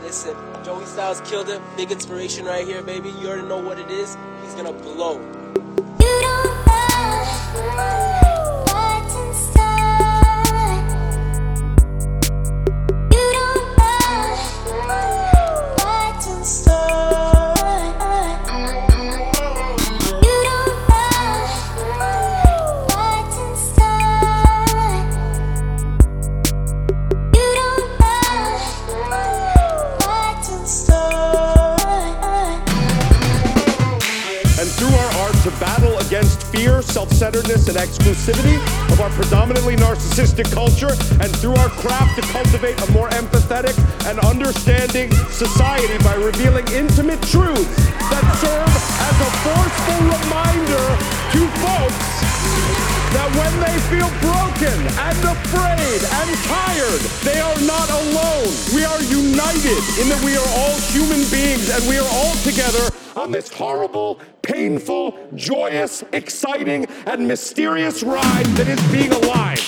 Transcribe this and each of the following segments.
Listen, Joey Styles killed it. Big inspiration right here, baby. You already know what it is. He's gonna blow. You don't know what's inside. You don't know what's inside. You don't know what's inside. You don't know what's inside. And through our art to battle against fear, self-centeredness, and exclusivity of our predominantly narcissistic culture, and through our craft to cultivate a more empathetic and understanding society by revealing intimate truths that serve as a forceful reminder to folks that when they feel broken and afraid and tired, they are not alone. We are united in that we are all human beings and we are all together on this horrible, painful, joyous, exciting, and mysterious ride that is being alive.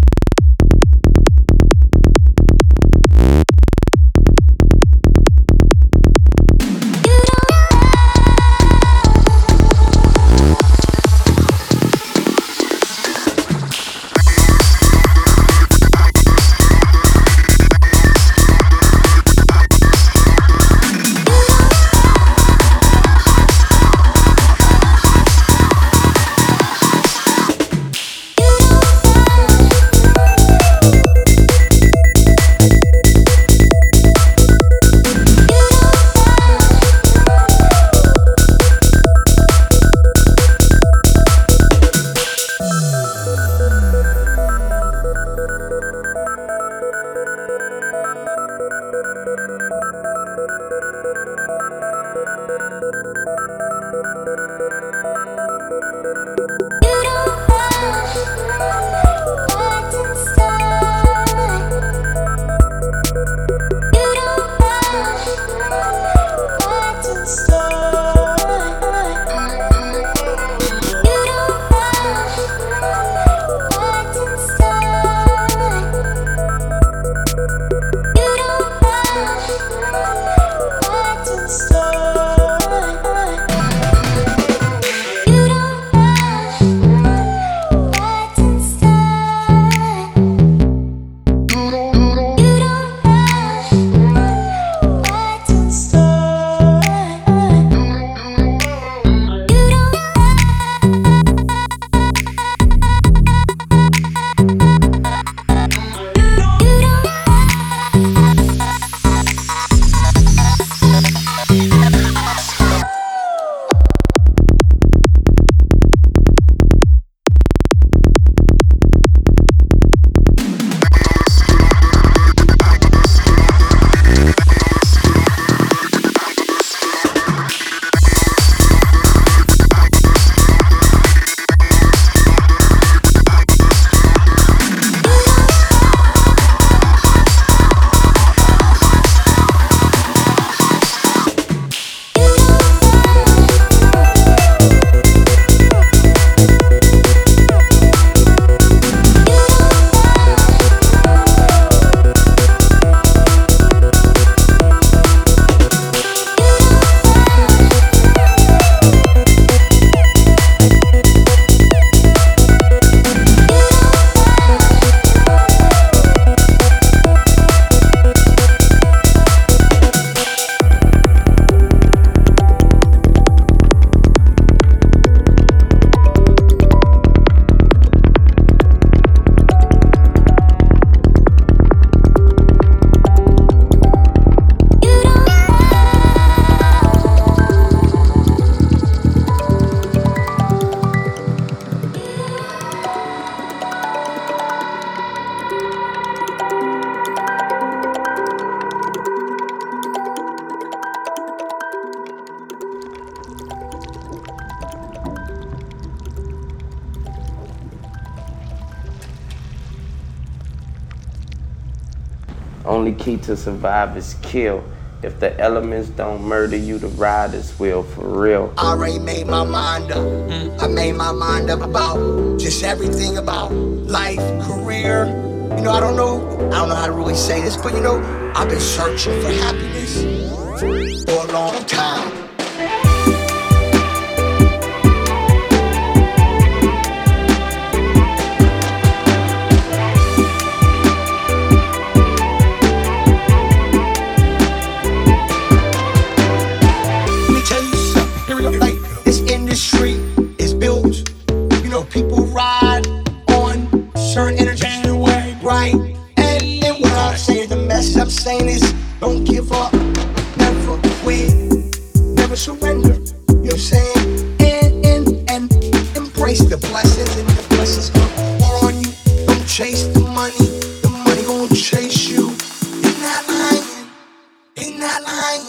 Only key to survive is kill. If the elements don't murder you, the riders will, for real. I already made my mind up. I made my mind up about just everything about life, career, I don't know how to really say this, but I've been searching for happiness for a long time. Let me tell you something. Here we go. Like this industry is built. People ride on certain energy, right? And what I'm saying, the message I'm saying is, don't give up, never quit, never surrender. You know what I'm saying? And embrace the blessings, and the blessings gonna pour on you. Don't chase the money gonna chase you. Ain't not lying, ain't not lying.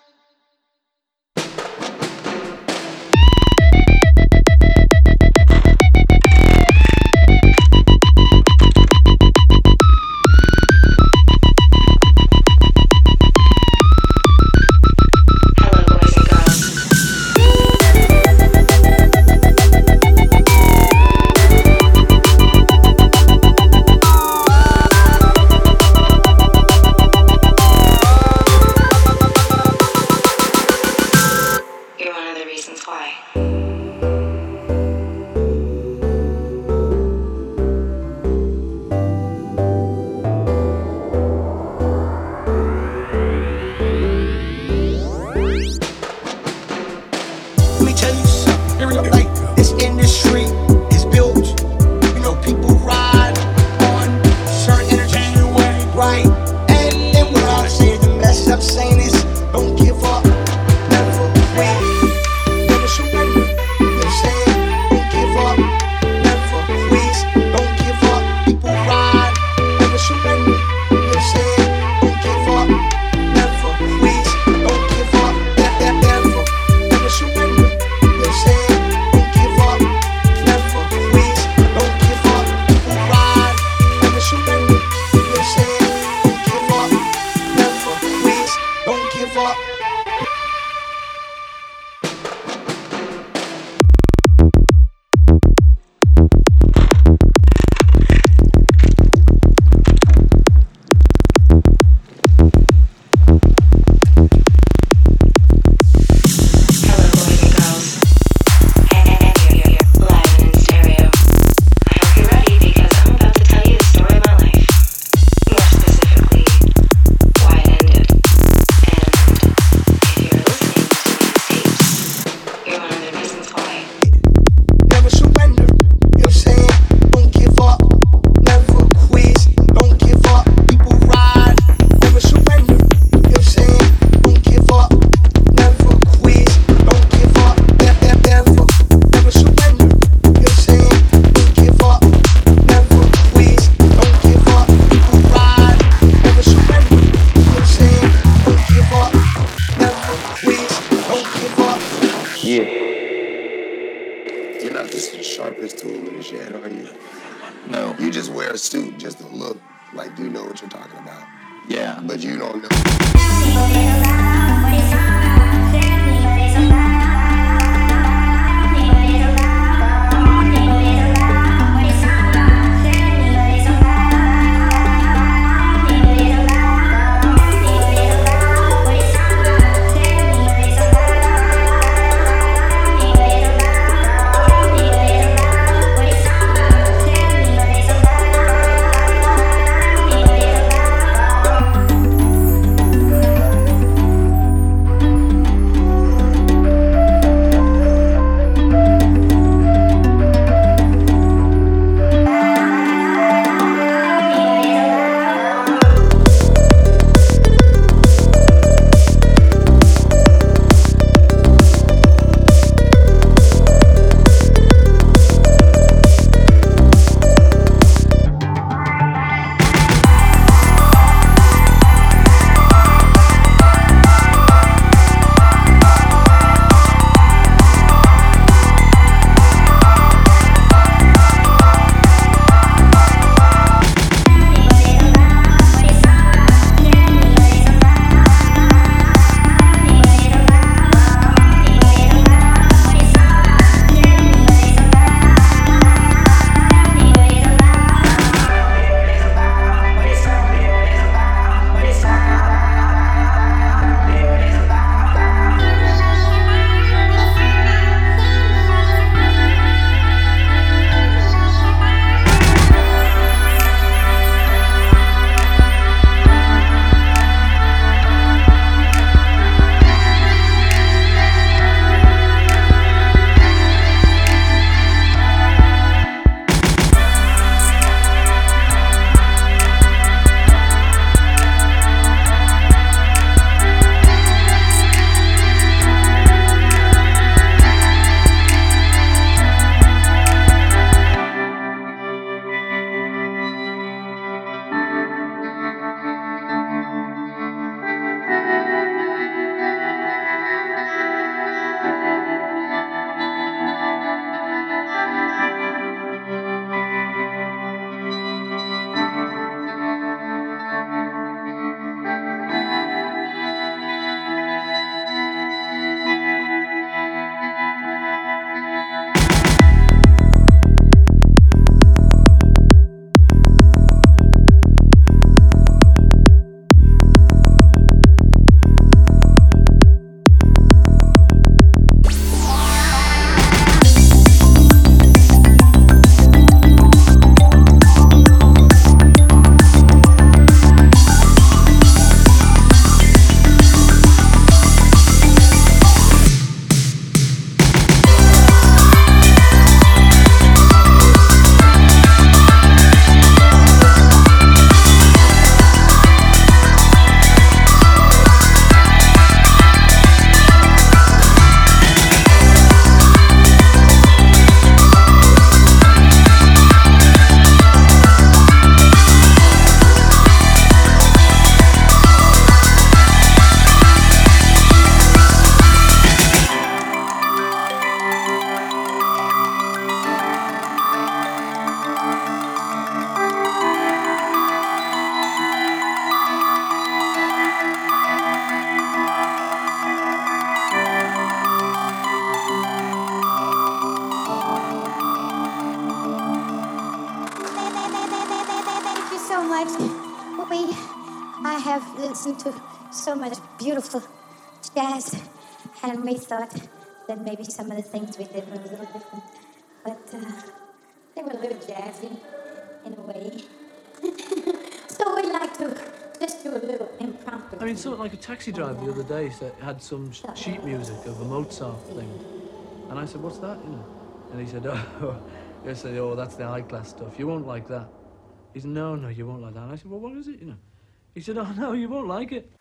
Let me tell you something. Here we go. Like this industry is built. People ride on certain energy, right? And what I'm saying, the message I'm saying is, don't give up, never quit, never surrender. You know what I'm saying? Don't give up, never quit, don't give up. People ride, never surrender. You know what I'm saying? Don't give up, never quit, don't give up, never surrender. You're not the sharpest tool in the shed, are you? No. You just wear a suit just to look like you know what you're talking about. Yeah. But you don't know. much. I have listened to so much beautiful jazz, and we thought that maybe some of the things we did were a little different, but they were a little jazzy in a way. So we'd like to just do a little impromptu. I mean, something like a taxi driver the other day had some sheet music of a Mozart thing, and I said, "What's that?" You know, and he said, "Oh, I said, oh, that's the high class stuff. You won't like that." He said, "No, you won't like that." And I said, "Well, what is it?" You know, he said, "Oh no, you won't like it."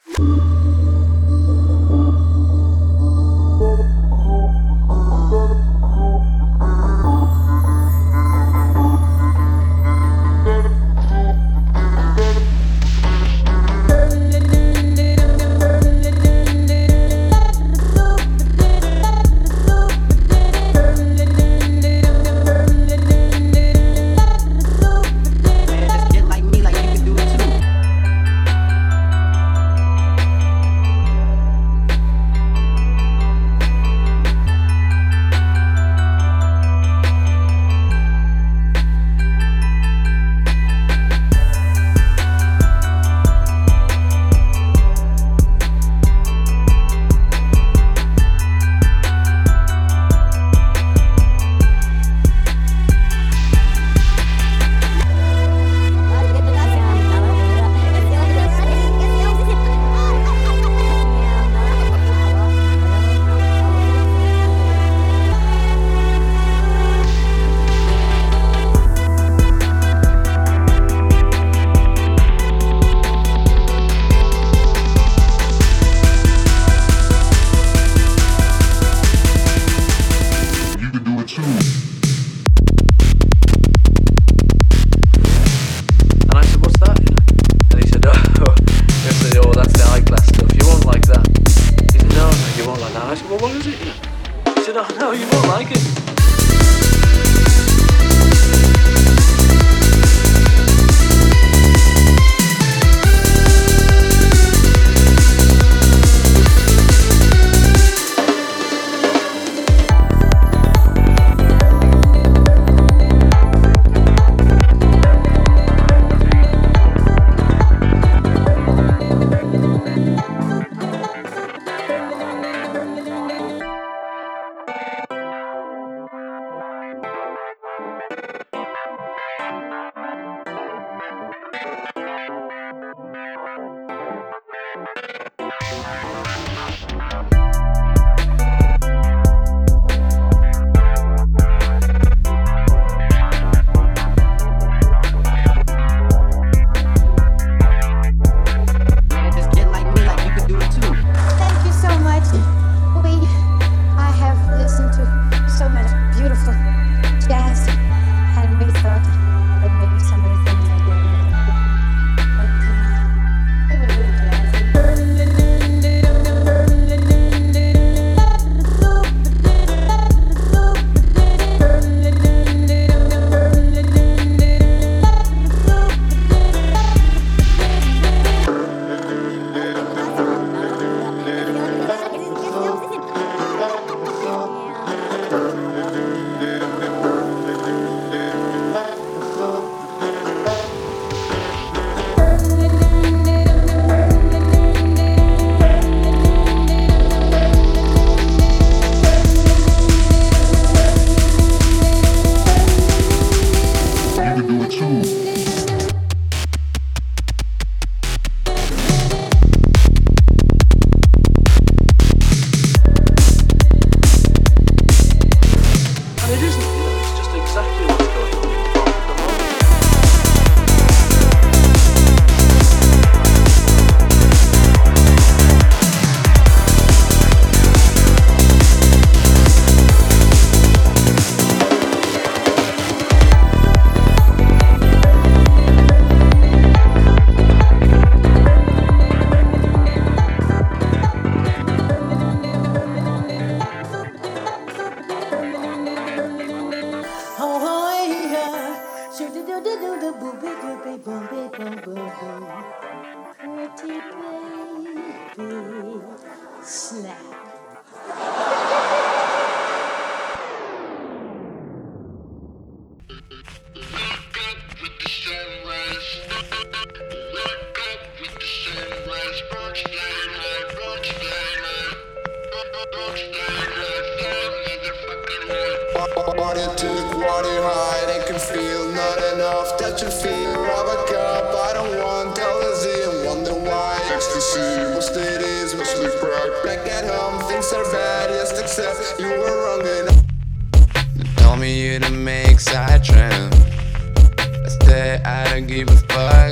party to the quality high. They can feel not enough. Touch a fear of a cup. I don't want jealousy and wonder why. Ecstasy, most it is, mostly crack. Back at home, things are bad, just accept you were wrong enough. They told me you to make side trend. I said I don't give a fuck.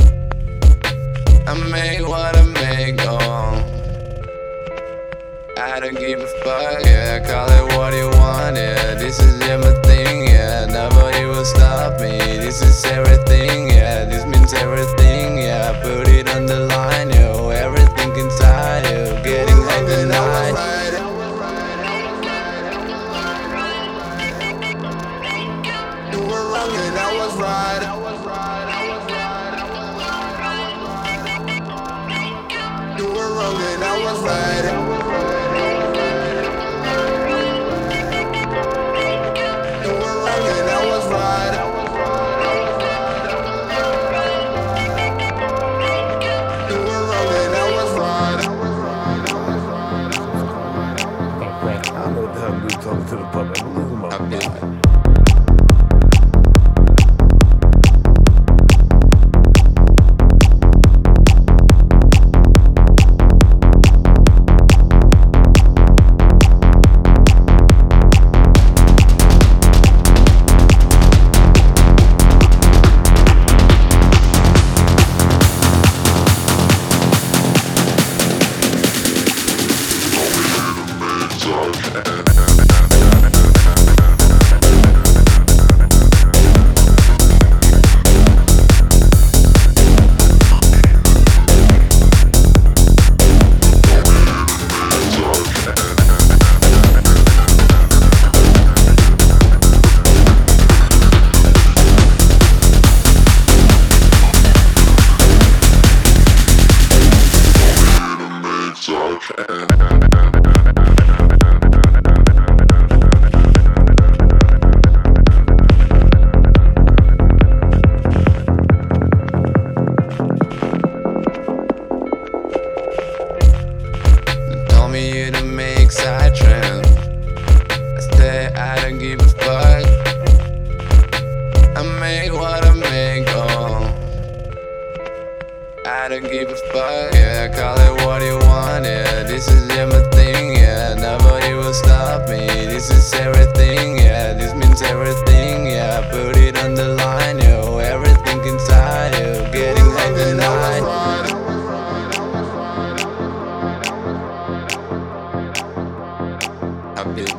I make what I make, I don't give a fuck, yeah. Call it what you want, yeah. This is my thing, yeah. Nobody will stop me. This is everything, yeah. This means everything, yeah. Put it on the line, yo. Everything inside you, getting high tonight. You were wrong and I was right. You were wrong and I was right. Talking to the public. I'm losing my mind. I don't give a fuck, yeah. Call it what you want, yeah. This is my thing, yeah. Nobody will stop me. This is everything, yeah. This means everything, yeah. Put it on the line, yo. Everything inside you, getting high tonight. Baby.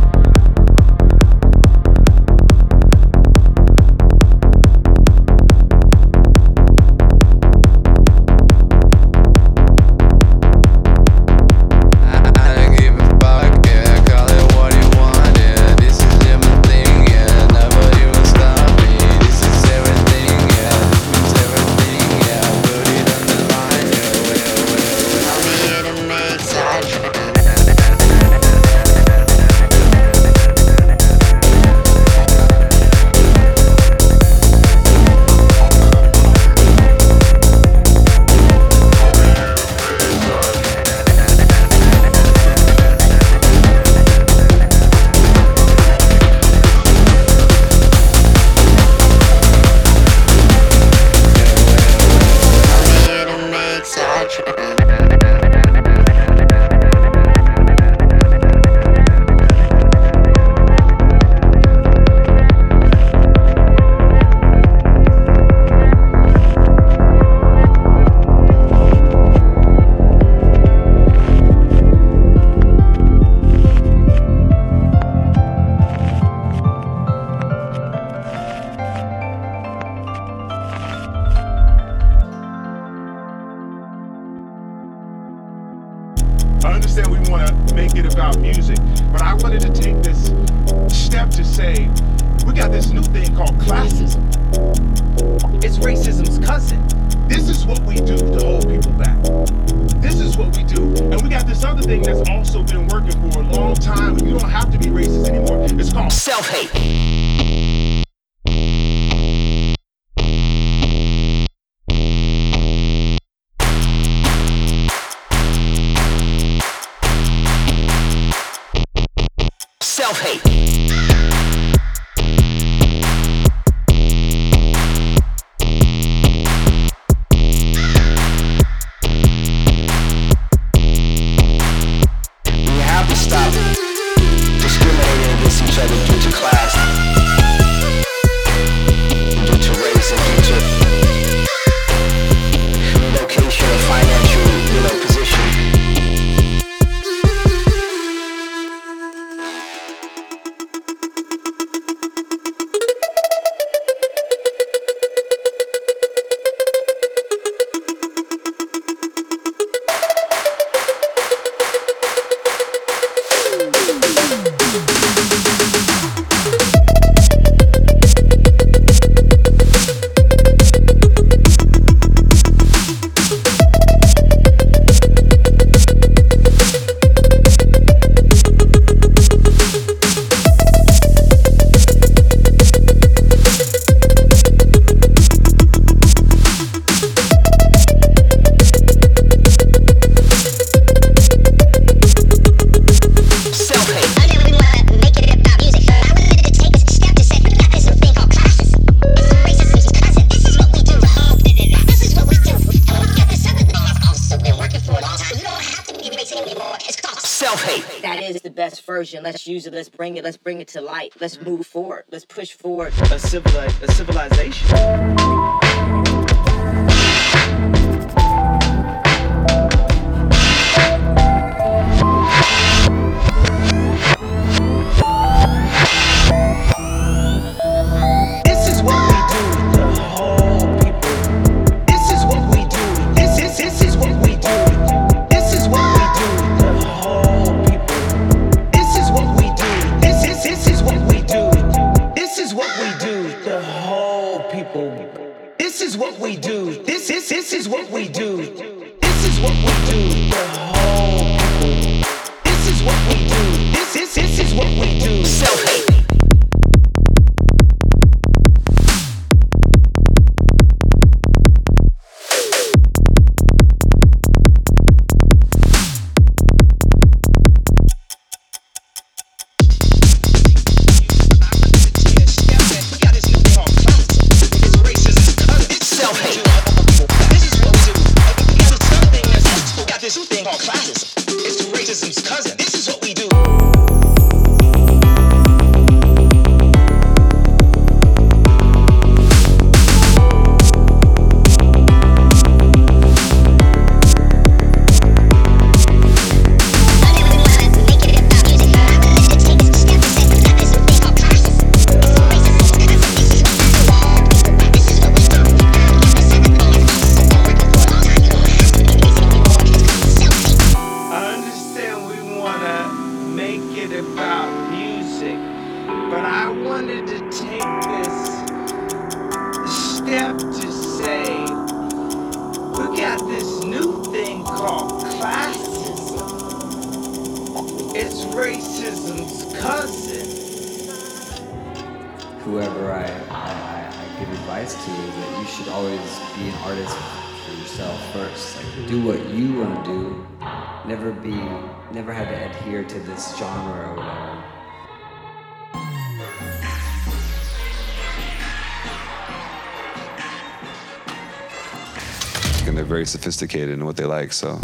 I understand we want to make it about music, but I wanted to take this step to say, we got this new thing called classism. It's racism's cousin. This is what we do to hold people back. This is what we do. And we got this other thing that's also been working for a long time. You don't have to be racist anymore. It's called self-hate. Self-hate. best version. Let's use it. Let's bring it. Let's bring it to light. Let's move forward. Let's push forward. A civilization. This is what we do, the whole people. This is what we do. This is what we do. This is what we do, the whole people. This is what we do. This is what we do. This is what we do, the whole people. This is what we do. This is what we do. This is what we do, the whole people. This is what we do. This is what we do. Self-hate. This thing called classism. It's racism's cousin. This is what we do. Whoever I give advice to is that you should always be an artist for yourself first. Like, do what you want to do. Never had to adhere to this genre or whatever. And they're very sophisticated in what they like, so.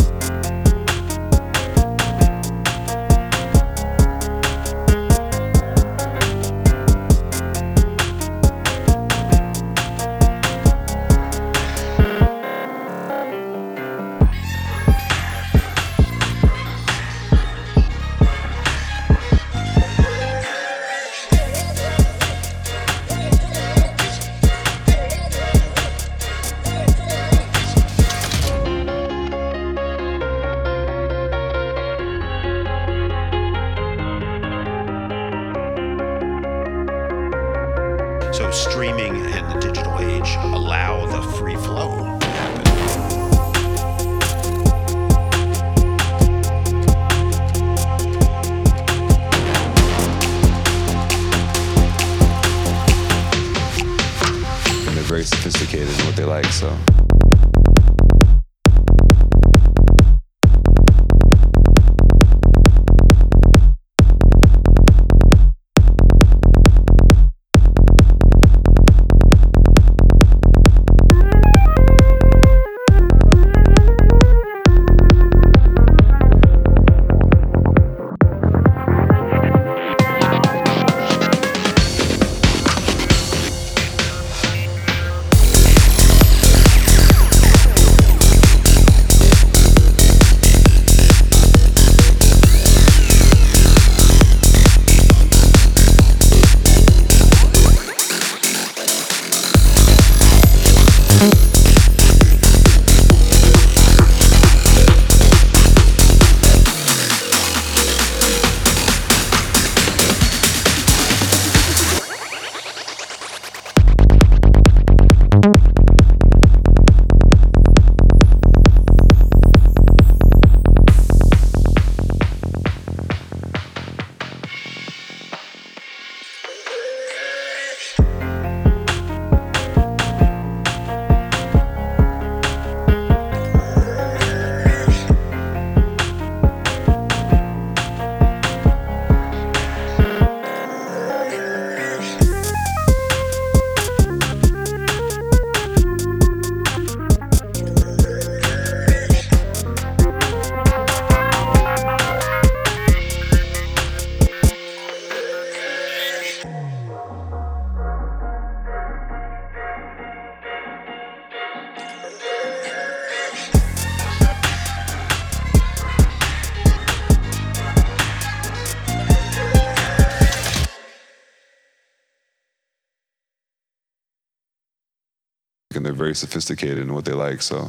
So streaming and the digital age allow the free flow to happen. And they're very sophisticated in what they like, so. And they're very sophisticated in what they like, so.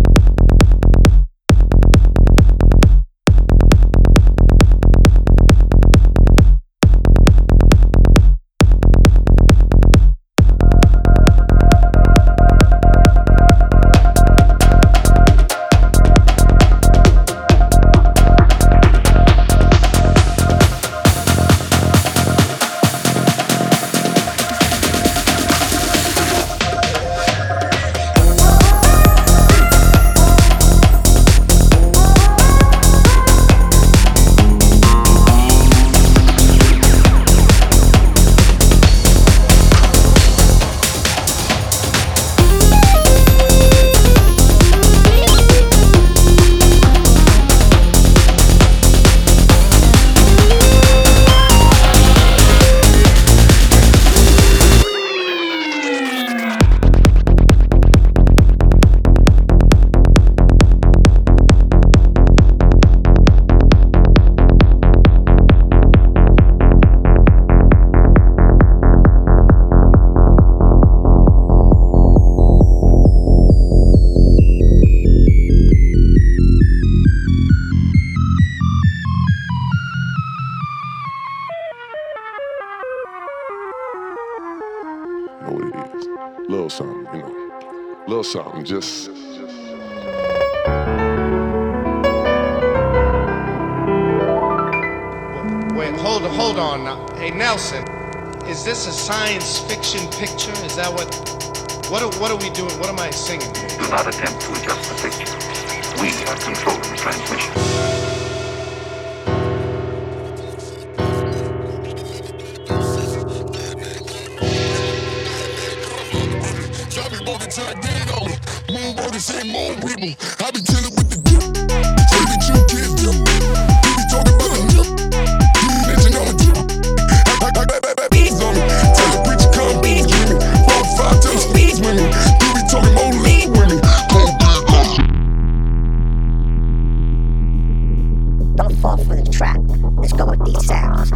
Little something, you know. Little something, just. Wait, hold on now. Hey, Nelson, is this a science fiction picture? Is that what are we doing? What am I singing? Do not attempt to adjust the picture. We are controlling the transmission. I be chillin' with the dip. Take the true kids dip. You be talking about a nip. You be mention on a dip. I bees on me. Tell the preacher come bees with me. 4 or 5 times speeds with me. You be talking more lean with me. Don't fall for the trap. Let's go with these sounds.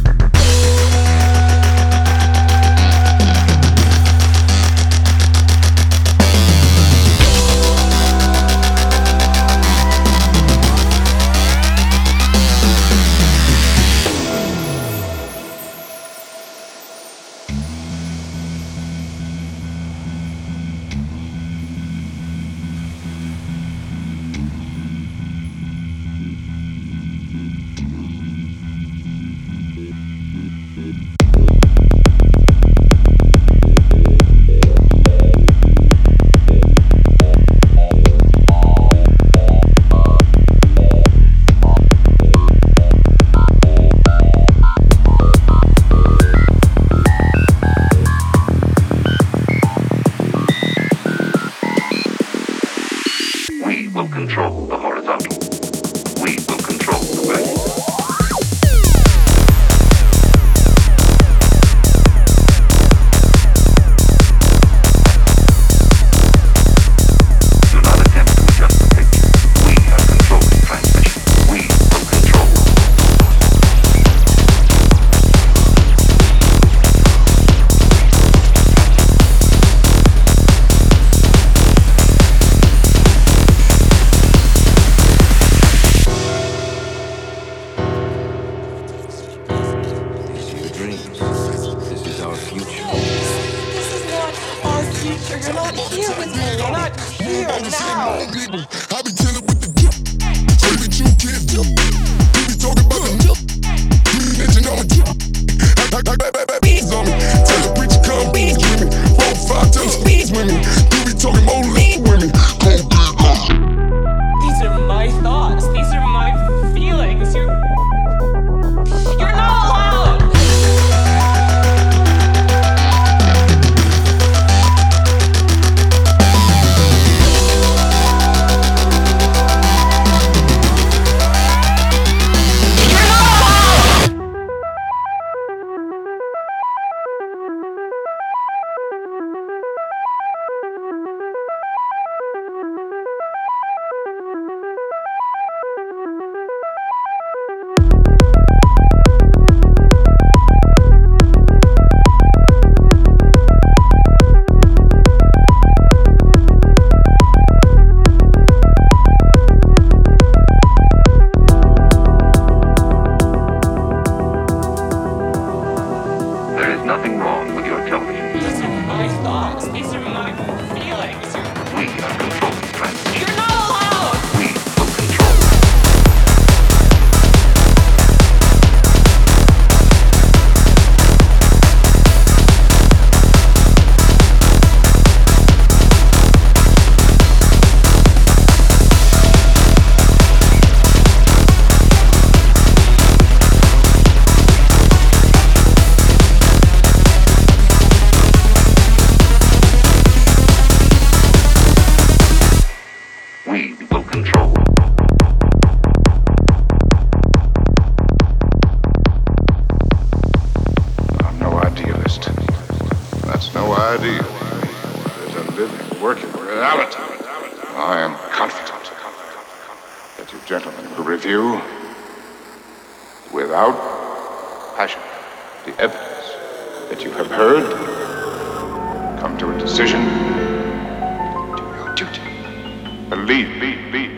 We will control the horizontal. We will control the vertical. Do not attempt to adjust the picture. We are controlling transmission. We will control. You're not here with me. You're not here now. I be chillin' with the dip. Take the true kids dip. You be talking about a nip. You be mention on a dip. I bees on me. Tell the preacher come bees with me. 4 or 5 times speeds with me. You be talking more lean with me. These are my thoughts. These are my feelings. You're not allowed. my thoughts. These are my feelings. We are controlling transmission. You're not allowed. We will control. We will control. I'm no idealist. That's no idea. There's a living, working reality. I am confident that you gentlemen will review without passion the evidence that you have heard, come to a decision, do your duty. Believe.